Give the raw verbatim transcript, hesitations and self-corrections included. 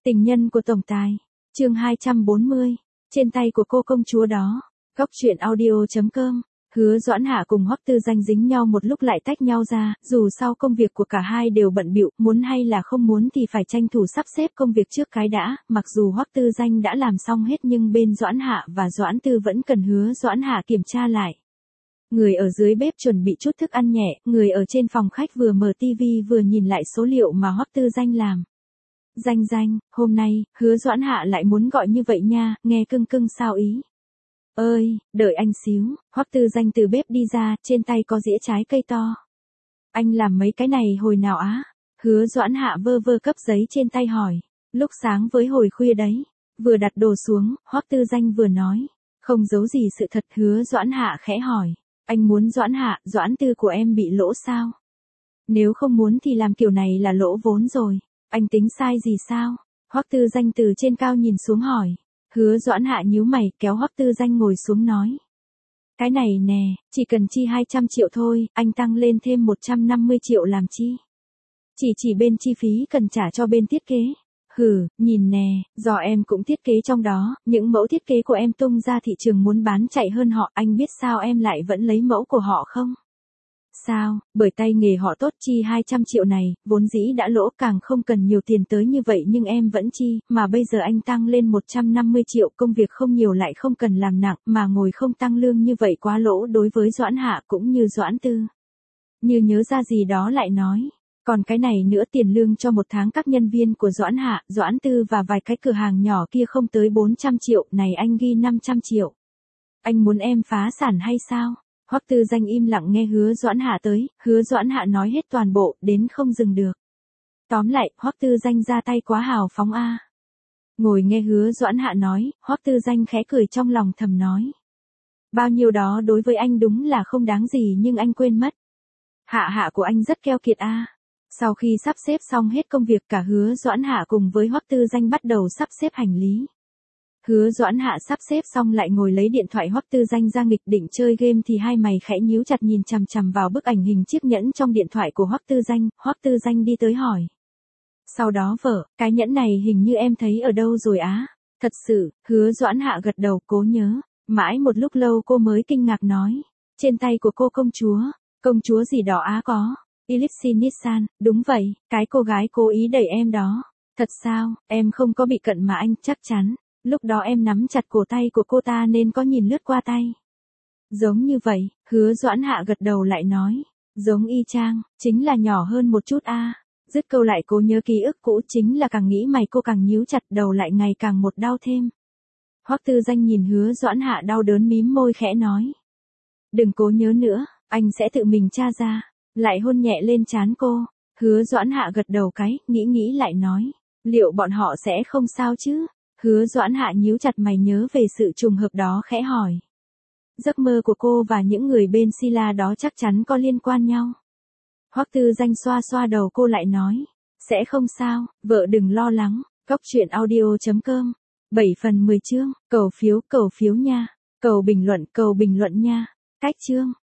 Tình nhân của tổng tài. Chương hai trăm bốn mươi. Trên tay của cô công chúa đó. Góc truyện audio chấm com. Hứa Doãn Hạ cùng Hoắc Tư Danh dính nhau một lúc lại tách nhau ra, dù sao công việc của cả hai đều bận bịu, muốn hay là không muốn thì phải tranh thủ sắp xếp công việc trước cái đã, mặc dù Hoắc Tư Danh đã làm xong hết nhưng bên Doãn Hạ và Doãn Tư vẫn cần Hứa Doãn Hạ kiểm tra lại. Người ở dưới bếp chuẩn bị chút thức ăn nhẹ, người ở trên phòng khách vừa mở tivi vừa nhìn lại số liệu mà Hoắc Tư Danh làm. Danh Danh, hôm nay, Hứa Doãn Hạ lại muốn gọi như vậy nha, nghe cưng cưng sao ý. Ơi, đợi anh xíu, Hoắc Tư Danh từ bếp đi ra, trên tay có dĩa trái cây to. Anh làm mấy cái này hồi nào á? Hứa Doãn Hạ vơ vơ cấp giấy trên tay hỏi. Lúc sáng với hồi khuya đấy. Vừa đặt đồ xuống, Hoắc Tư Danh vừa nói. Không giấu gì sự thật. Hứa Doãn Hạ khẽ hỏi. Anh muốn Doãn Hạ, Doãn Tư của em bị lỗ sao? Nếu không muốn thì làm kiểu này là lỗ vốn rồi. Anh tính sai gì sao? Hoắc Tư Danh từ trên cao nhìn xuống hỏi. Hứa Doãn Hạ nhíu mày, kéo Hoắc Tư Danh ngồi xuống nói. Cái này nè, chỉ cần chi hai trăm triệu thôi, anh tăng lên thêm một trăm năm mươi triệu làm chi? Chỉ chỉ bên chi phí cần trả cho bên thiết kế. Hừ, nhìn nè, do em cũng thiết kế trong đó, những mẫu thiết kế của em tung ra thị trường muốn bán chạy hơn họ, anh biết sao em lại vẫn lấy mẫu của họ không? Sao, bởi tay nghề họ tốt, chi hai trăm triệu này, vốn dĩ đã lỗ, càng không cần nhiều tiền tới như vậy nhưng em vẫn chi, mà bây giờ anh tăng lên một trăm năm mươi triệu, công việc không nhiều lại không cần làm nặng, mà ngồi không tăng lương như vậy quá lỗ đối với Doãn Hạ cũng như Doãn Tư. Như nhớ ra gì đó lại nói, còn cái này nữa, tiền lương cho một tháng các nhân viên của Doãn Hạ, Doãn Tư và vài cái cửa hàng nhỏ kia không tới bốn trăm triệu, này anh ghi năm trăm triệu. Anh muốn em phá sản hay sao? Hoắc Tư Danh im lặng nghe Hứa Doãn Hạ tới, Hứa Doãn Hạ nói hết toàn bộ, đến không dừng được. Tóm lại, Hoắc Tư Danh ra tay quá hào phóng a. Ngồi nghe Hứa Doãn Hạ nói, Hoắc Tư Danh khẽ cười trong lòng thầm nói. Bao nhiêu đó đối với anh đúng là không đáng gì nhưng anh quên mất. Hạ hạ của anh rất keo kiệt a. Sau khi sắp xếp xong hết công việc, cả Hứa Doãn Hạ cùng với Hoắc Tư Danh bắt đầu sắp xếp hành lý. Hứa Doãn Hạ sắp xếp xong lại ngồi lấy điện thoại Hoắc Tư Danh ra nghịch định chơi game thì hai mày khẽ nhíu chặt nhìn chằm chằm vào bức ảnh hình chiếc nhẫn trong điện thoại của Hoắc Tư Danh. Hoắc Tư Danh đi tới hỏi. Sau đó vợ, cái nhẫn này hình như em thấy ở đâu rồi á? Thật sự, Hứa Doãn Hạ gật đầu cố nhớ. Mãi một lúc lâu cô mới kinh ngạc nói. Trên tay của cô công chúa. Công chúa gì đó á có. Ellipse Nissan, đúng vậy, cái cô gái cố ý đẩy em đó. Thật sao, em không có bị cận mà anh, chắc chắn. Lúc đó em nắm chặt cổ tay của cô ta nên có nhìn lướt qua tay. Giống như vậy, Hứa Doãn Hạ gật đầu lại nói. Giống y chang, chính là nhỏ hơn một chút a. Dứt câu lại cố nhớ ký ức cũ, chính là càng nghĩ mày cô càng nhíu chặt đầu lại ngày càng một đau thêm. Hoắc Tư Danh nhìn Hứa Doãn Hạ đau đớn mím môi khẽ nói. Đừng cố nhớ nữa, anh sẽ tự mình tra ra. Lại hôn nhẹ lên trán cô. Hứa Doãn Hạ gật đầu cái, nghĩ nghĩ lại nói. Liệu bọn họ sẽ không sao chứ? Hứa Doãn Hạ nhíu chặt mày nhớ về sự trùng hợp đó khẽ hỏi. Giấc mơ của cô và những người bên Sila đó chắc chắn có liên quan nhau. Hoắc Tư Danh xoa xoa đầu cô lại nói. Sẽ không sao, vợ đừng lo lắng. Góc truyện audio chấm com. bảy phần mười chương, cầu phiếu, cầu phiếu nha. Cầu bình luận, cầu bình luận nha. Cách chương.